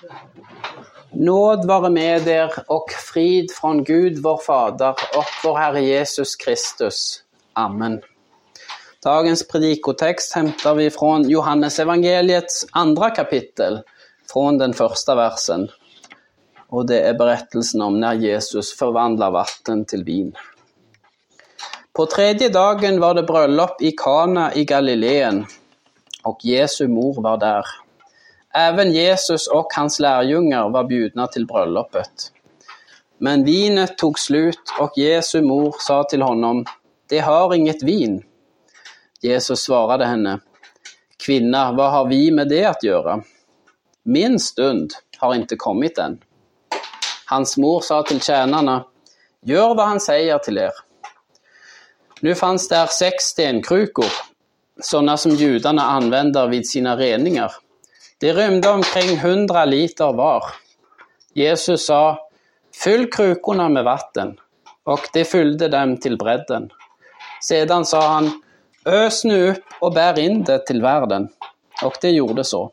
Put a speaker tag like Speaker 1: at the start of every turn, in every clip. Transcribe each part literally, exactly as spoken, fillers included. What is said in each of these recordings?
Speaker 1: Nåd vare med er och frid från Gud vår Fader och vår Herre Jesus Kristus. Amen. Dagens predikotext hämtar vi från Johannes evangeliets andra kapitel, från den första versen. Och det är berättelsen om när Jesus förvandlar vatten till vin. På tredje dagen var det bröllop i Kana i Galileen, och Jesu mor var där. Även Jesus och hans lärjungar var bjudna till bröllopet. Men vinet tog slut och Jesu mor sa till honom, det har inget vin. Jesus svarade henne, kvinna, vad har vi med det att göra? Min stund har inte kommit än. Hans mor sa till tjänarna, gör vad han säger till er. Nu fanns där sex stenkrukor, sådana som judarna använder vid sina reningar. Det rymde omkring hundra liter var. Jesus sa, fyll krukorna med vatten, och det fyllde dem till bredden. Sedan sa han, ös nu upp och bär in det till världen, och det gjorde så.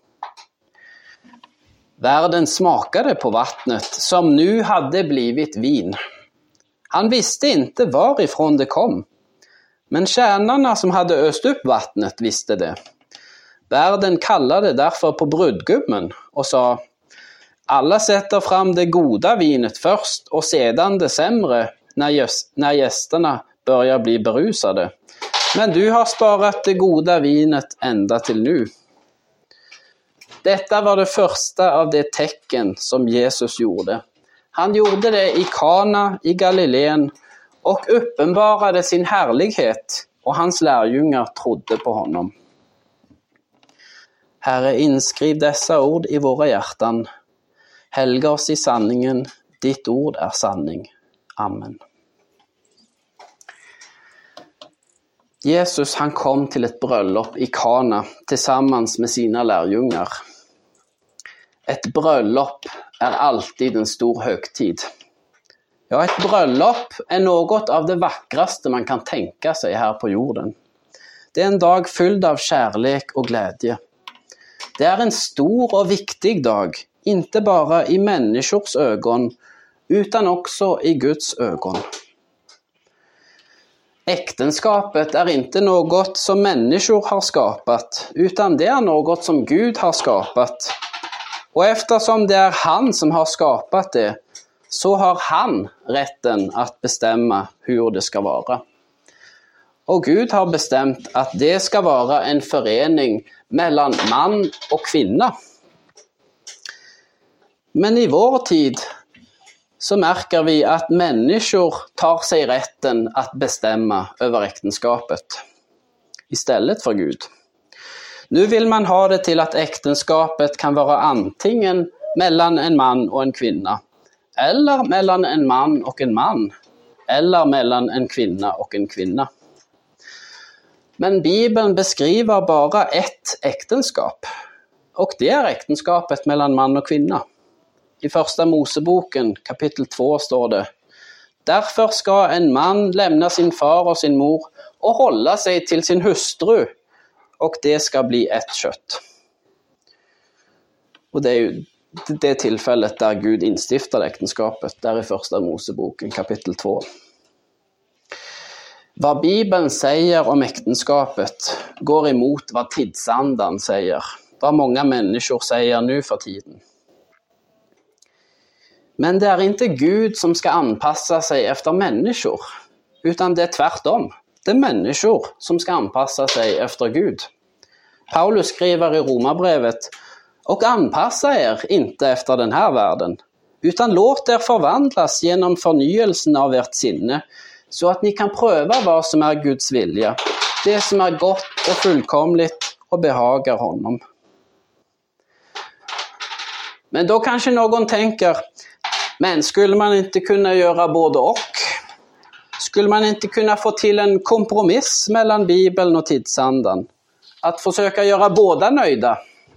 Speaker 1: Värden smakade på vattnet som nu hade blivit vin. Han visste inte varifrån det kom, men tjänarna som hade öst upp vattnet visste det. Värden kallade därför på brudgummen och sa, alla sätter fram det goda vinet först och sedan det sämre när, gäst- när gästerna börjar bli berusade. Men du har sparat det goda vinet ända till nu. Detta var det första av de tecken som Jesus gjorde. Han gjorde det i Kana i Galileen och uppenbarade sin härlighet, och hans lärjungar trodde på honom. Herre, inskriv dessa ord i våra hjärtan. Helga oss i sanningen, ditt ord är sanning. Amen. Jesus han kom till ett bröllop i Kana tillsammans med sina lärjungar. Ett bröllop är alltid en stor högtid. Ja, ett bröllop är något av det vackraste man kan tänka sig här på jorden. Det är en dag fylld av kärlek och glädje. Det är en stor och viktig dag, inte bara i människors ögon, utan också i Guds ögon. Äktenskapet är inte något som människor har skapat, utan det är något som Gud har skapat. Och eftersom det är han som har skapat det, så har han rätten att bestämma hur det ska vara. Och Gud har bestämt att det ska vara en förening mellan man och kvinna. Men i vår tid så märker vi att människor tar sig rätten att bestämma över äktenskapet istället för Gud. Nu vill man ha det till att äktenskapet kan vara antingen mellan en man och en kvinna, eller mellan en man och en man, eller mellan en kvinna och en kvinna. Men Bibeln beskriver bara ett äktenskap, och det är äktenskapet mellan man och kvinna. I första Moseboken kapitel två står det, därför ska en man lämna sin far och sin mor och hålla sig till sin hustru, och det ska bli ett kött. Och det är ju det tillfället där Gud instiftar äktenskapet, där i första Moseboken kapitel två. Vad Bibeln säger om äktenskapet går emot vad tidsandan säger, vad många människor säger nu för tiden. Men det är inte Gud som ska anpassa sig efter människor, utan det är tvärtom. Det är människor som ska anpassa sig efter Gud. Paulus skriver i Romarbrevet, och anpassa er inte efter den här världen, utan låt er förvandlas genom förnyelsen av ert sinne, så att ni kan pröva vad som är Guds vilja, det som är gott och fullkomligt och behagar honom. Men då kanske någon tänker, men skulle man inte kunna göra både och? Skulle man inte kunna få till en kompromiss mellan Bibeln och tidsandan? Att försöka göra båda nöjda?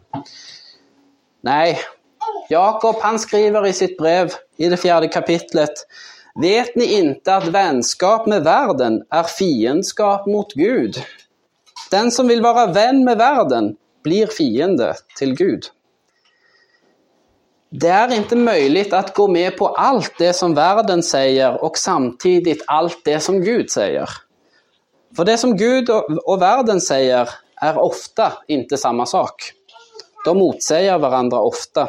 Speaker 1: Nej, Jakob han skriver i sitt brev i det fjärde kapitlet, vet ni inte att vänskap med världen är fiendskap mot Gud? Den som vill vara vän med världen blir fiende till Gud. Det är inte möjligt att gå med på allt det som världen säger och samtidigt allt det som Gud säger. För det som Gud och världen säger är ofta inte samma sak. De motsäger varandra ofta.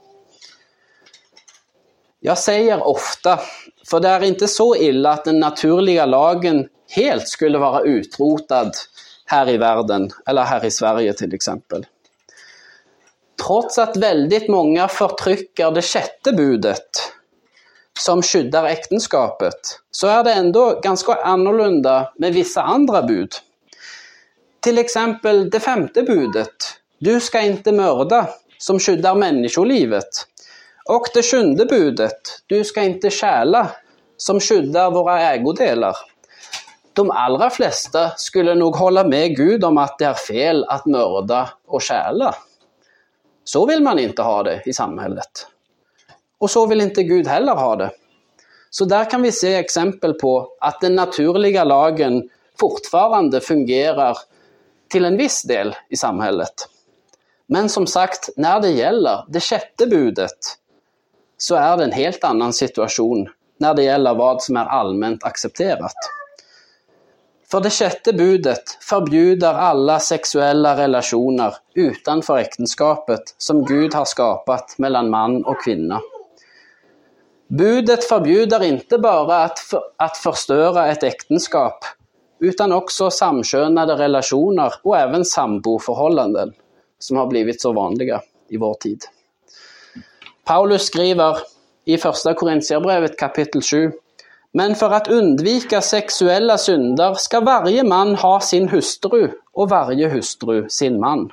Speaker 1: Jag säger ofta, för det är inte så illa att den naturliga lagen helt skulle vara utrotad här i världen, eller här i Sverige till exempel. Trots att väldigt många förtrycker det sjätte budet som skyddar äktenskapet, så är det ändå ganska annorlunda med vissa andra bud. Till exempel det femte budet, du ska inte mörda, som skyddar människolivet. Och det sjunde budet, du ska inte stjäla, som skyddar våra ägodelar. De allra flesta skulle nog hålla med Gud om att det är fel att mörda och stjäla. Så vill man inte ha det i samhället. Och så vill inte Gud heller ha det. Så där kan vi se exempel på att den naturliga lagen fortfarande fungerar till en viss del i samhället. Men som sagt, när det gäller det sjätte budet så är det en helt annan situation när det gäller vad som är allmänt accepterat. För det sjätte budet förbjuder alla sexuella relationer utanför äktenskapet som Gud har skapat mellan man och kvinna. Budet förbjuder inte bara att, för, att förstöra ett äktenskap utan också samkönade relationer och även samboförhållanden som har blivit så vanliga i vår tid. Paulus skriver i första Korintierbrevet kapitel sju: men för att undvika sexuella synder ska varje man ha sin hustru och varje hustru sin man.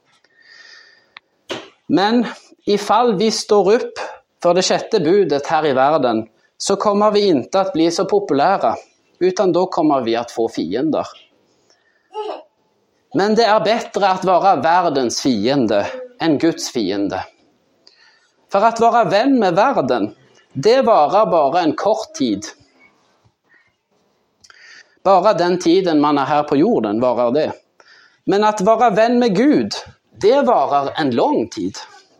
Speaker 1: Men ifall vi står upp för det sjätte budet här i världen så kommer vi inte att bli så populära, utan då kommer vi att få fiender. Men det är bättre att vara världens fiende än Guds fiende. För att vara vän med världen, det varar bara en kort tid. Bara den tiden man är här på jorden varar det. Men att vara vän med Gud, det varar en lång tid.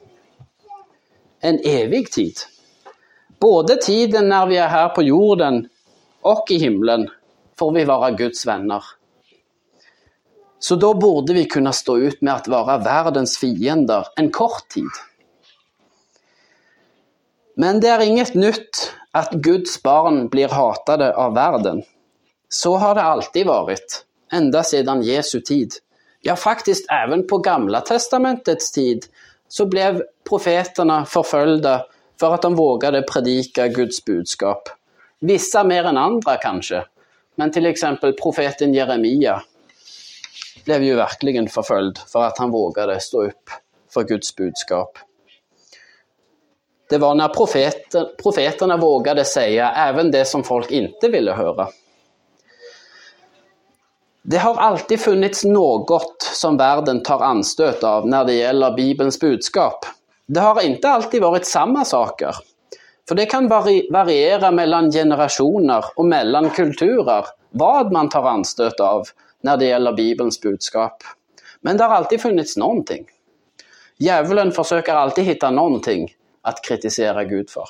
Speaker 1: En evig tid. Både tiden när vi är här på jorden och i himlen får vi vara Guds vänner. Så då borde vi kunna stå ut med att vara världens fiender en kort tid. Men det är inget nytt att Guds barn blir hatade av världen. Så har det alltid varit, ända sedan Jesu tid. Ja, faktiskt även på Gamla testamentets tid så blev profeterna förföljda för att de vågade predika Guds budskap. Vissa mer än andra kanske, men till exempel profeten Jeremia blev ju verkligen förföljd för att han vågade stå upp för Guds budskap. Det var när profeter, profeterna vågade säga även det som folk inte ville höra. Det har alltid funnits något som världen tar anstöt av när det gäller Bibelns budskap. Det har inte alltid varit samma saker. För det kan vari- variera mellan generationer och mellan kulturer vad man tar anstöt av när det gäller Bibelns budskap. Men det har alltid funnits någonting. Djävulen försöker alltid hitta någonting att kritisera Gud för.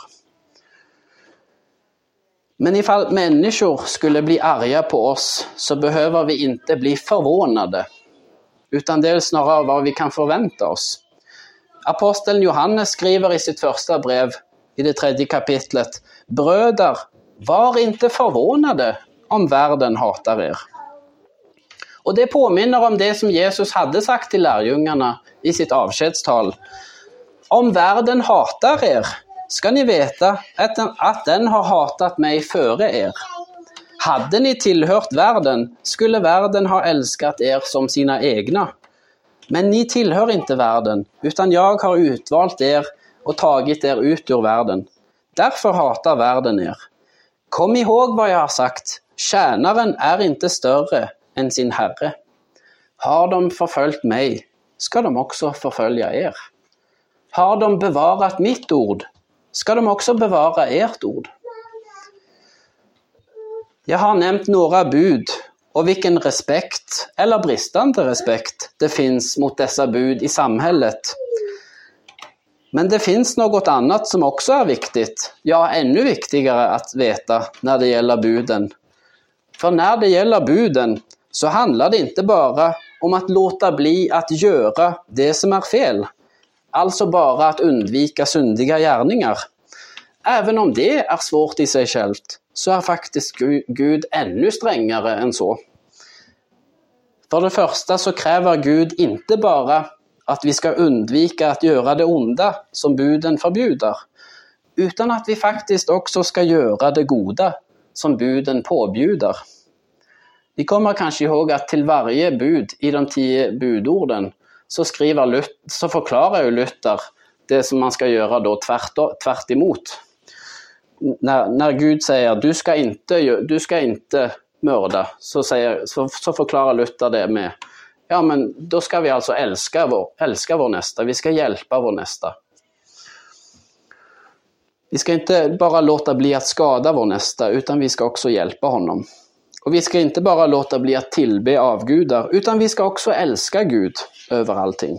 Speaker 1: Men ifall människor skulle bli arga på oss så behöver vi inte bli förvånade, utan det är snarare vad vi kan förvänta oss. Aposteln Johannes skriver i sitt första brev i det tredje kapitlet: bröder, var inte förvånade om världen hatar er. Och det påminner om det som Jesus hade sagt till lärjungarna i sitt avskedstal. Om världen hatar er ska ni veta att den, att den har hatat mig före er. Hade ni tillhört världen skulle världen ha älskat er som sina egna. Men ni tillhör inte världen, utan jag har utvalt er och tagit er ut ur världen. Därför hatar världen er. Kom ihåg vad jag har sagt. Tjänaren är inte större än sin herre. Har de förföljt mig ska de också förfölja er. Har de bevarat mitt ord ska de också bevara ert ord. Jag har nämnt några bud och vilken respekt eller bristande respekt det finns mot dessa bud i samhället. Men det finns något annat som också är viktigt, ja ännu viktigare att veta när det gäller buden. För när det gäller buden så handlar det inte bara om att låta bli att göra det som är fel. Alltså bara att undvika syndiga gärningar. Även om det är svårt i sig självt så är faktiskt Gud ännu strängare än så. För det första så kräver Gud inte bara att vi ska undvika att göra det onda som buden förbjuder, utan att vi faktiskt också ska göra det goda som buden påbjuder. Vi kommer kanske ihåg att till varje bud i de tio budorden så, skriver Luther, så förklarar ju Luther det som man ska göra då tvärt, tvärt emot. När, när Gud säger du ska inte, du ska inte mörda, så, säger, så, så förklarar Luther det med ja men då ska vi alltså älska vår, älska vår nästa, vi ska hjälpa vår nästa. Vi ska inte bara låta bli att skada vår nästa utan vi ska också hjälpa honom. Och vi ska inte bara låta bli att tillbe avgudar utan vi ska också älska Gud över allting.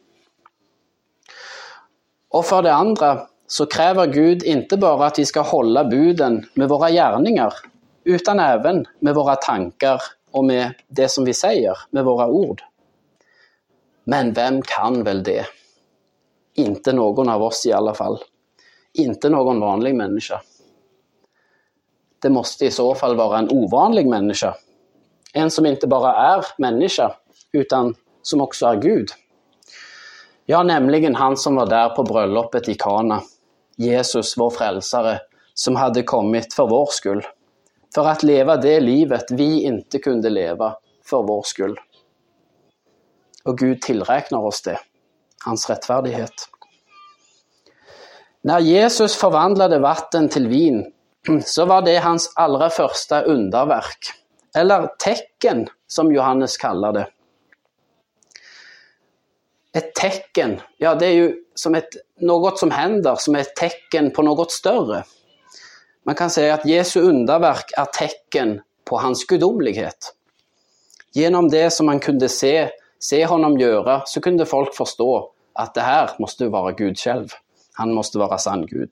Speaker 1: Och för det andra så kräver Gud inte bara att vi ska hålla buden med våra gärningar utan även med våra tankar och med det som vi säger, med våra ord. Men vem kan väl det? Inte någon av oss i alla fall. Inte någon vanlig människa. Det måste i så fall vara en ovanlig människa. En som inte bara är människa utan som också är Gud. Ja, nämligen han som var där på bröllopet i Kana. Jesus, vår frälsare, som hade kommit för vår skull. För att leva det livet vi inte kunde leva för vår skull. Och Gud tillräknar oss det, hans rättfärdighet. När Jesus förvandlade vatten till vin så var det hans allra första underverk. Eller tecken som Johannes kallar det. Ett tecken, ja det är ju som ett, något som händer som är ett tecken på något större. Man kan säga att Jesu underverk är tecken på hans gudomlighet. Genom det som man kunde se, se honom göra så kunde folk förstå att det här måste vara Gud själv. Han måste vara sann Gud.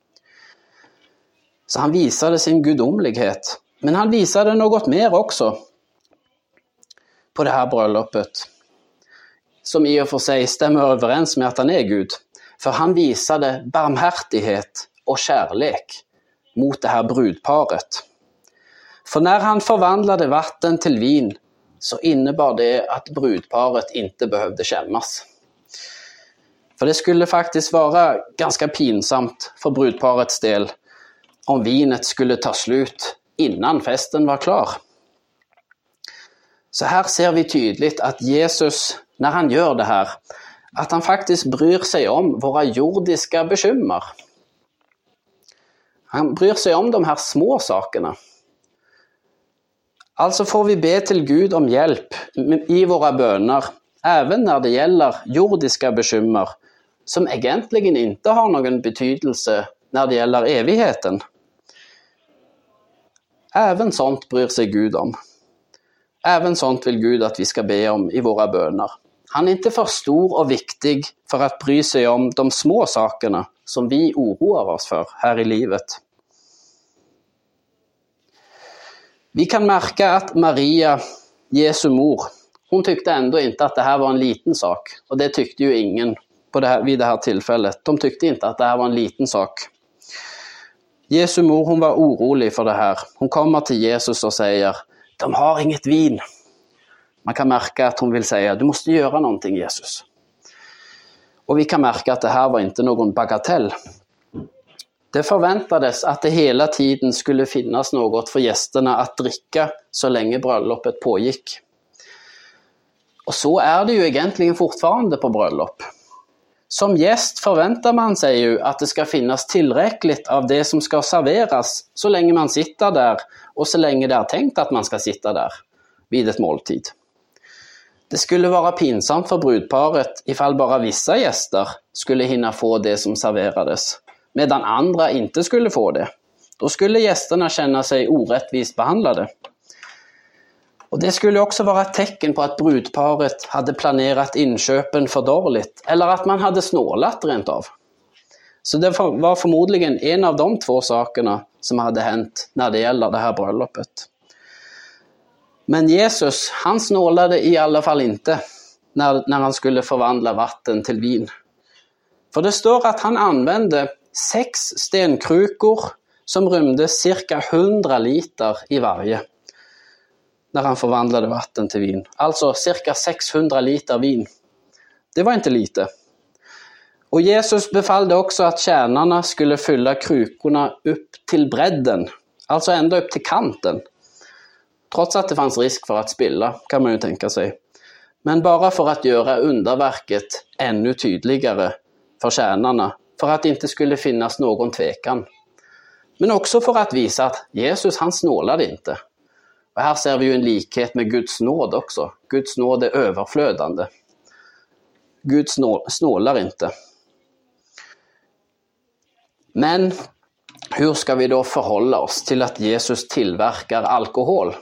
Speaker 1: Så han visade sin gudomlighet. Men han visade något mer också på det här bröllopet. Som i och för sig stämmer överens med att han är Gud. För han visade barmhärtighet och kärlek mot det här brudparet. För när han förvandlade vatten till vin så innebar det att brudparet inte behövde skämmas. För det skulle faktiskt vara ganska pinsamt för brudparets del om vinet skulle ta slut innan festen var klar. Så här ser vi tydligt att Jesus, när han gör det här, att han faktiskt bryr sig om våra jordiska bekymmer. Han bryr sig om de här små sakerna. Alltså får vi be till Gud om hjälp i våra böner, även när det gäller jordiska bekymmer, som egentligen inte har någon betydelse när det gäller evigheten. Även sånt bryr sig Gud om. Även sånt vill Gud att vi ska be om i våra böner. Han är inte för stor och viktig för att bry sig om de små sakerna som vi oroar oss för här i livet. Vi kan märka att Maria, Jesu mor, hon tyckte ändå inte att det här var en liten sak. Och det tyckte ju ingen på det här, vid det här tillfället. De tyckte inte att det här var en liten sak. Jesu mor, hon var orolig för det här. Hon kommer till Jesus och säger, de har inget vin. Man kan märka att hon vill säga, du måste göra någonting Jesus. Och vi kan märka att det här var inte någon bagatell. Det förväntades att det hela tiden skulle finnas något för gästerna att dricka så länge bröllopet pågick. Och så är det ju egentligen fortfarande på bröllop. Som gäst förväntar man sig ju att det ska finnas tillräckligt av det som ska serveras så länge man sitter där och så länge det är tänkt att man ska sitta där vid ett måltid. Det skulle vara pinsamt för brudparet ifall bara vissa gäster skulle hinna få det som serverades, medan andra inte skulle få det. Då skulle gästerna känna sig orättvist behandlade. Och det skulle också vara ett tecken på att brudparet hade planerat inköpen för dåligt eller att man hade snålat rent av. Så det var förmodligen en av de två sakerna som hade hänt när det gäller det här bröllopet. Men Jesus, han snålade i alla fall inte när, när han skulle förvandla vatten till vin. För det står att han använde sex stenkrukor som rymde cirka hundra liter i varje när han förvandlade vatten till vin. Alltså cirka sexhundra liter vin. Det var inte lite. Och Jesus befallde också att tjänarna skulle fylla krukorna upp till bredden, alltså ända upp till kanten. Trots att det fanns risk för att spilla, kan man ju tänka sig. Men bara för att göra underverket ännu tydligare för tjänarna, för att det inte skulle finnas någon tvekan. Men också för att visa att Jesus, han snålade inte. Och här ser vi ju en likhet med Guds nåd också. Guds nåd är överflödande. Gud snålar inte. Men hur ska vi då förhålla oss till att Jesus tillverkar alkohol?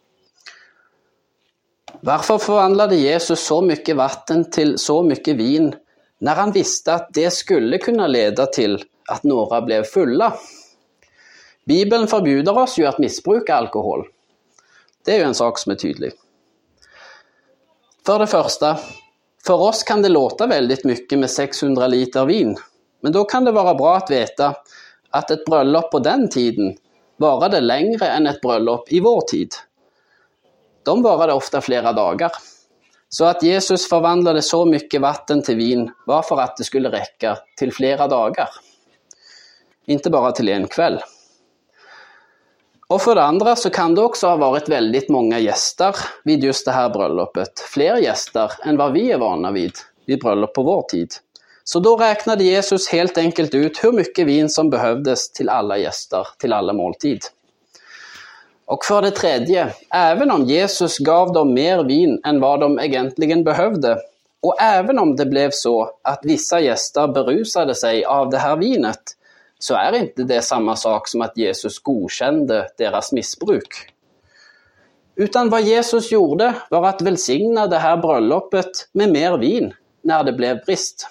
Speaker 1: Varför förvandlade Jesus så mycket vatten till så mycket vin när han visste att det skulle kunna leda till att några blev fulla? Bibeln förbjuder oss ju att missbruka alkohol. Det är ju en sak som är tydlig. För det första, för oss kan det låta väldigt mycket med sexhundra liter vin. Men då kan det vara bra att veta att ett bröllop på den tiden varade längre än ett bröllop i vår tid. De varade ofta flera dagar. Så att Jesus förvandlade så mycket vatten till vin var för att det skulle räcka till flera dagar. Inte bara till en kväll. Och för det andra så kan det också ha varit väldigt många gäster vid just det här bröllopet. Fler gäster än vad vi är vana vid vid bröllop på vår tid. Så då räknade Jesus helt enkelt ut hur mycket vin som behövdes till alla gäster, till alla måltid. Och för det tredje, även om Jesus gav dem mer vin än vad de egentligen behövde, och även om det blev så att vissa gäster berusade sig av det här vinet, så är inte det samma sak som att Jesus godkände deras missbruk. Utan vad Jesus gjorde var att välsigna det här bröllopet med mer vin när det blev brist.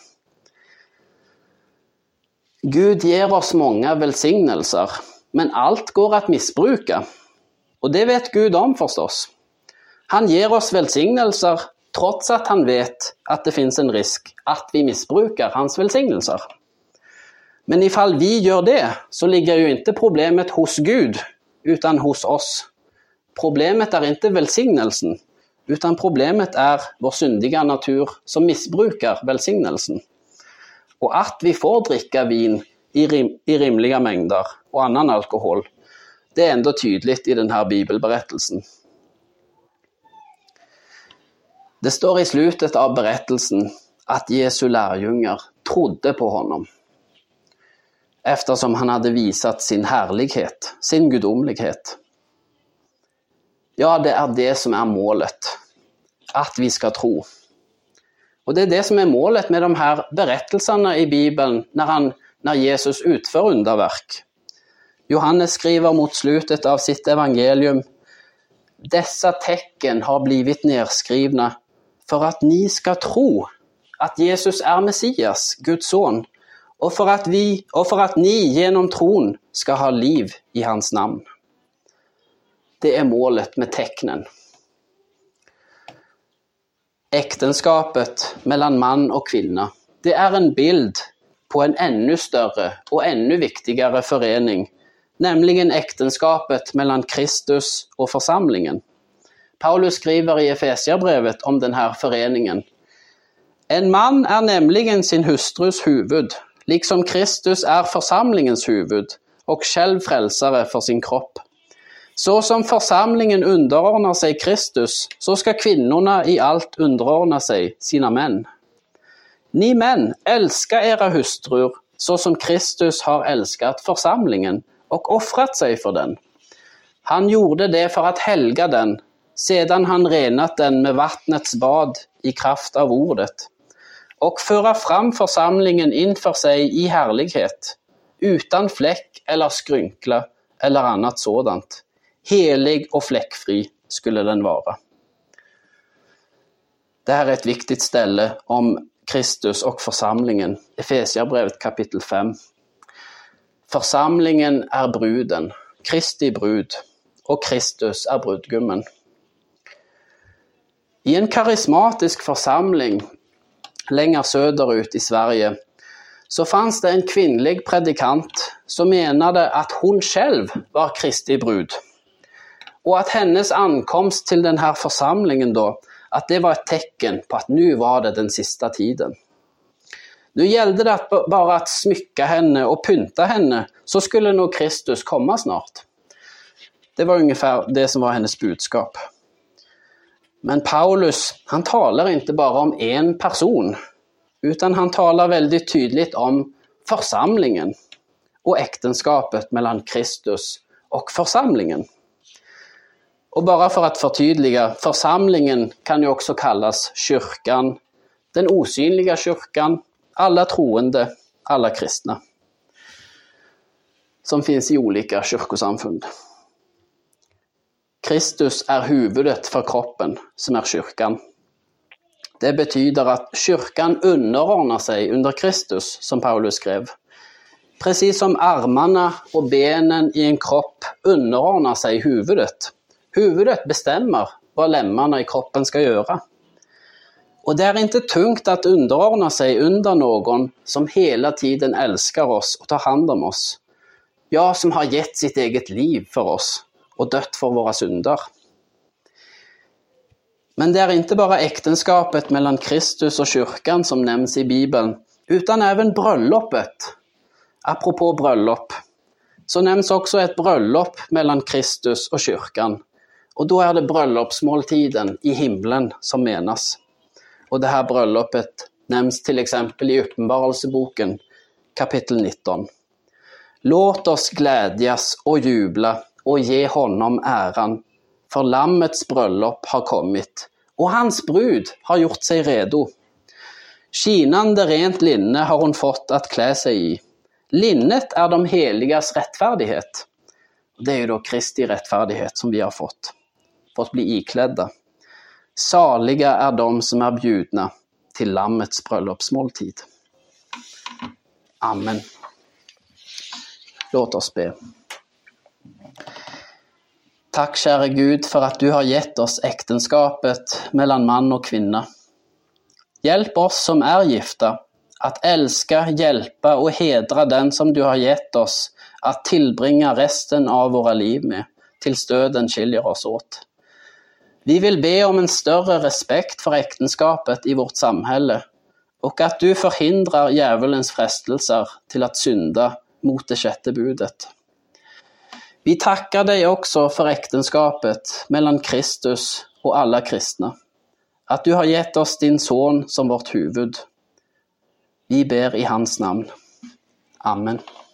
Speaker 1: Gud ger oss många välsignelser, men allt går att missbruka. Och det vet Gud om förstås. Han ger oss välsignelser trots att han vet att det finns en risk att vi missbrukar hans välsignelser. Men ifall vi gör det så ligger ju inte problemet hos Gud utan hos oss. Problemet är inte välsignelsen utan problemet är vår syndiga natur som missbrukar välsignelsen. Och att vi får dricka vin i, rim, i rimliga mängder och annan alkohol, det är ändå tydligt i den här bibelberättelsen. Det står i slutet av berättelsen att Jesu lärjungar trodde på honom. Eftersom han hade visat sin härlighet, sin gudomlighet. Ja, det är det som är målet. Att vi ska tro. Och det är det som är målet med de här berättelserna i Bibeln när, han, när Jesus utför underverk. Johannes skriver mot slutet av sitt evangelium: dessa tecken har blivit nedskrivna för att ni ska tro att Jesus är Messias, Guds son, och för att vi och för att ni genom tron ska ha liv i hans namn. Det är målet med tecknen. Äktenskapet mellan man och kvinna, det är en bild på en ännu större och ännu viktigare förening, nämligen äktenskapet mellan Kristus och församlingen. Paulus skriver i Efesierbrevet om den här föreningen: en man är nämligen sin hustrus huvud, liksom Kristus är församlingens huvud och själv frälsare för sin kropp. Så som församlingen underordnar sig Kristus, så ska kvinnorna i allt underordna sig sina män. Ni män, älska era hustrur så som Kristus har älskat församlingen och offrat sig för den. Han gjorde det för att helga den, sedan han renat den med vattnets bad i kraft av ordet, och föra fram församlingen inför sig i härlighet, utan fläck eller skrynkla eller annat sådant. Helig och fläckfri skulle den vara. Det här är ett viktigt ställe om Kristus och församlingen. Efesierbrevet kapitel fem. Församlingen är bruden, Kristi brud, och Kristus är brudgummen. I en karismatisk församling längre söderut i Sverige så fanns det en kvinnlig predikant som menade att hon själv var Kristi brud. Och att hennes ankomst till den här församlingen då, att det var ett tecken på att nu var det den sista tiden. Nu gällde det att bara att smycka henne och pynta henne, så skulle nog Kristus komma snart. Det var ungefär det som var hennes budskap. Men Paulus, han talar inte bara om en person, utan han talar väldigt tydligt om församlingen och äktenskapet mellan Kristus och församlingen. Och bara för att förtydliga, församlingen kan ju också kallas kyrkan, den osynliga kyrkan, alla troende, alla kristna, som finns i olika kyrkosamfund. Kristus är huvudet för kroppen, som är kyrkan. Det betyder att kyrkan underordnar sig under Kristus, som Paulus skrev. Precis som armarna och benen i en kropp underordnar sig huvudet. Huvudet bestämmer vad lemmarna i kroppen ska göra. Och det är inte tungt att underordna sig under någon som hela tiden älskar oss och tar hand om oss. Ja, som har gett sitt eget liv för oss och dött för våra synder. Men det är inte bara äktenskapet mellan Kristus och kyrkan som nämns i Bibeln, utan även bröllopet. Apropå bröllop, så nämns också ett bröllop mellan Kristus och kyrkan. Och då är det bröllopsmåltiden i himlen som menas. Och det här bröllopet nämns till exempel i Uppenbarelseboken kapitel nitton. Låt oss glädjas och jubla och ge honom äran, för lammets bröllop har kommit och hans brud har gjort sig redo. Skinande rent linne har hon fått att klä sig i. Linnet är de heligas rättfärdighet. Det är ju då Kristi rättfärdighet som vi har fått, fått bli iklädda. Saliga är de som är bjudna till lammets bröllopsmåltid. Amen. Låt oss be. Tack käre Gud för att du har gett oss äktenskapet mellan man och kvinna. Hjälp oss som är gifta att älska, hjälpa och hedra den som du har gett oss att tillbringa resten av våra liv med, tills döden skiljer oss åt. Vi vill be om en större respekt för äktenskapet i vårt samhälle och att du förhindrar djävulens frestelser till att synda mot det sjätte budet. Vi tackar dig också för äktenskapet mellan Kristus och alla kristna. Att du har gett oss din son som vårt huvud. Vi ber i hans namn. Amen.